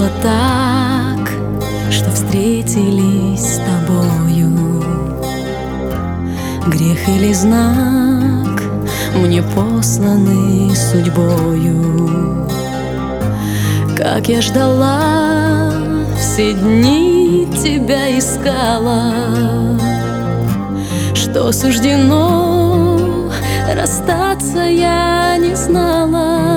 вышло так, что встретились с тобою. Грех или знак мне посланный судьбою. Как я ждала, все дни тебя искала, что суждено расстаться я не знала.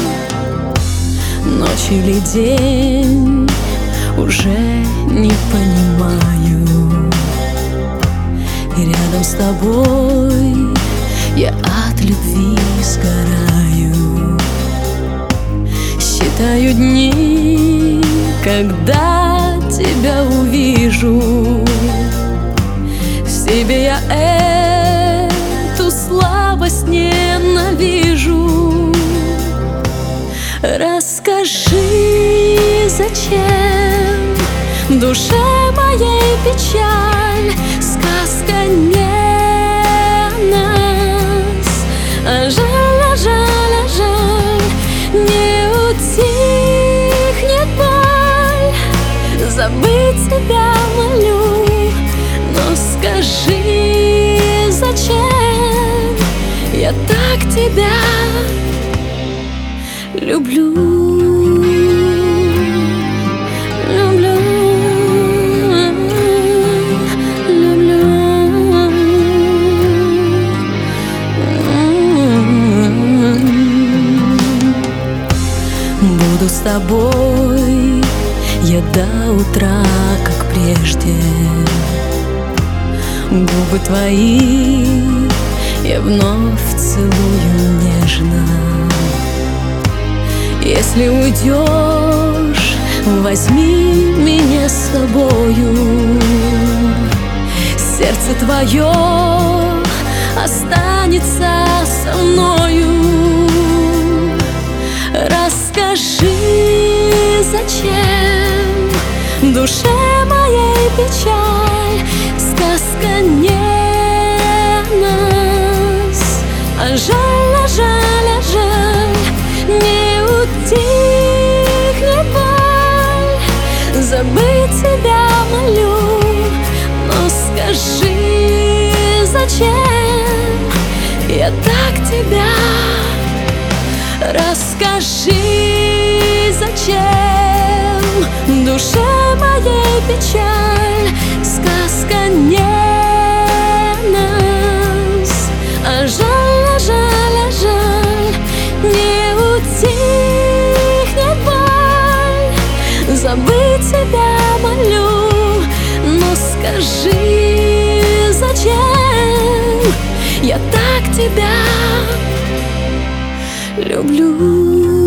Ночь или день уже не понимаю, и рядом с тобой я от любви сгораю. Считаю дни, когда тебя увижу. В себе я эту слабость ненавижу. Расскажи, зачем душе моей печаль? Сказка не о нас, а жаль, а жаль, а жаль. Не утихнет боль, забыть тебя молю. Но скажи, зачем я так тебя люблю? Буду с тобой я до утра, как прежде. Губы твои я вновь целую нежно. Если уйдешь, возьми меня с собою. Сердце твое останется со мною. Расскажи, зачем душе моей печаль? Сказка не о нас, а жаль, а жаль, а жаль. Не утихнет боль, забыть тебя молю. Но скажи, зачем я так тебя? Расскажи, зачем душе моей печаль? Сказка не о нас, а жаль, а жаль, а жаль. Не утихнет боль, забыть тебя молю. Но скажи, зачем я так тебя люблю?